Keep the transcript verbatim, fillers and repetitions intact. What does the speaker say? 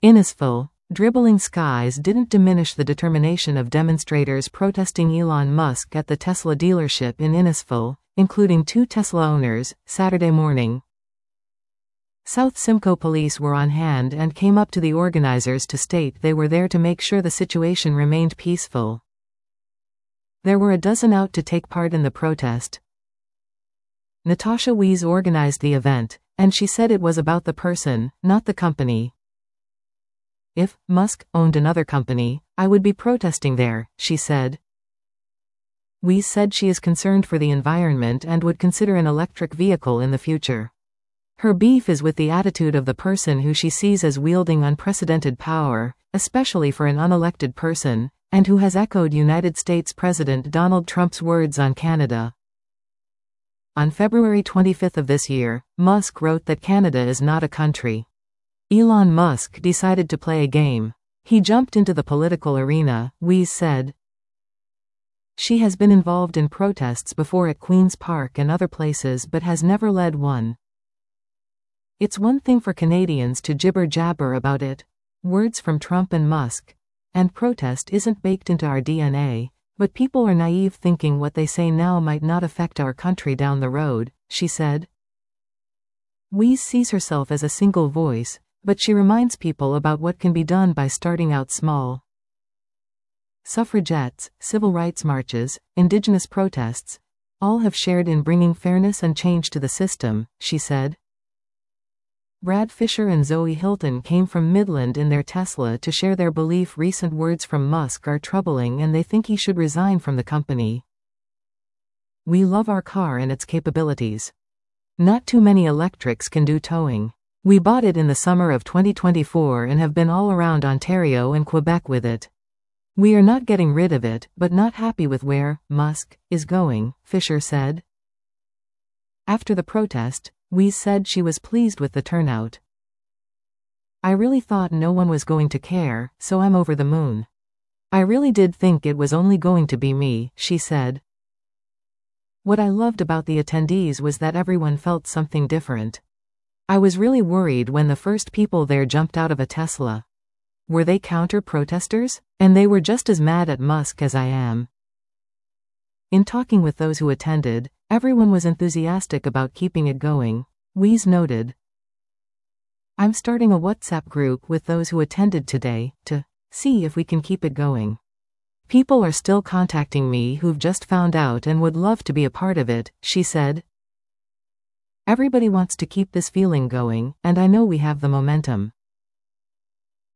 Innisfil. Dribbling skies didn't diminish the determination of demonstrators protesting Elon Musk at the Tesla dealership in Innisfil, including two Tesla owners, Saturday morning. South Simcoe police were on hand and came up to the organizers to state they were there to make sure the situation remained peaceful. There were a dozen out to take part in the protest. Natasha Weiss organized the event, and she said it was about the person, not the company. If Musk owned another company, I would be protesting there, she said. Weiss said she is concerned for the environment and would consider an electric vehicle in the future. Her beef is with the attitude of the person who she sees as wielding unprecedented power, especially for an unelected person, and who has echoed United States President Donald Trump's words on Canada. On February twenty-fifth of this year, Musk wrote that Canada is not a country. Elon Musk decided to play a game. He jumped into the political arena, Weiss said. She has been involved in protests before at Queen's Park and other places but has never led one. It's one thing for Canadians to jibber-jabber about it. Words from Trump and Musk. And protest isn't baked into our D N A, but people are naive thinking what they say now might not affect our country down the road, she said. Weiss sees herself as a single voice, but she reminds people about what can be done by starting out small. Suffragettes, civil rights marches, indigenous protests, all have shared in bringing fairness and change to the system, she said. Brad Fisher and Zoe Hilton came from Midland in their Tesla to share their belief recent words from Musk are troubling and they think he should resign from the company. We love our car and its capabilities. Not too many electrics can do towing. We bought it in the summer of twenty twenty-four and have been all around Ontario and Quebec with it. We are not getting rid of it, but not happy with where Musk is going, Fisher said. After the protest, Weiss said she was pleased with the turnout. I really thought no one was going to care, so I'm over the moon. I really did think it was only going to be me, she said. What I loved about the attendees was that everyone felt something different. I was really worried when the first people there jumped out of a Tesla. Were they counter-protesters? And they were just as mad at Musk as I am. In talking with those who attended, everyone was enthusiastic about keeping it going, Weiss noted. I'm starting a WhatsApp group with those who attended today, to see if we can keep it going. People are still contacting me who've just found out and would love to be a part of it, she said. Everybody wants to keep this feeling going, and I know we have the momentum.